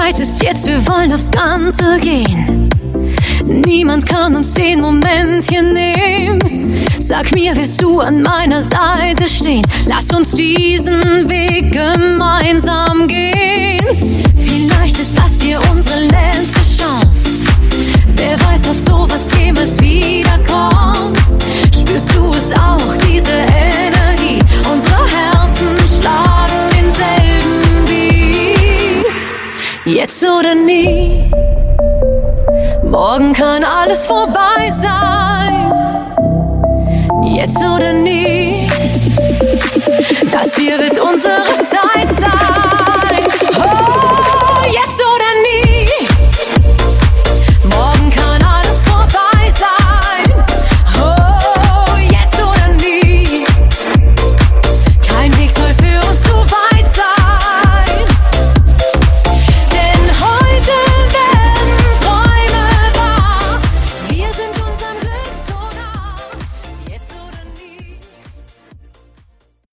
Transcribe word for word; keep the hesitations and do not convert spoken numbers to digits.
Zeit ist jetzt, wir wollen aufs Ganze gehen. Niemand kann uns den Moment hier nehmen. Sag mir, wirst du an meiner Seite stehen? Lass uns diesen Weg gemeinsam gehen. Vielleicht ist das hier unsere letzte Chance. Wer weiß, ob sowas jemals wiederkommt. Spürst du es auch, diese Energie? Unsere Herzen schlagen denselben Beat. Jetzt oder nie. Morgen kann alles vorbei sein. Jetzt oder nie. Das hier wird unsere Zeit.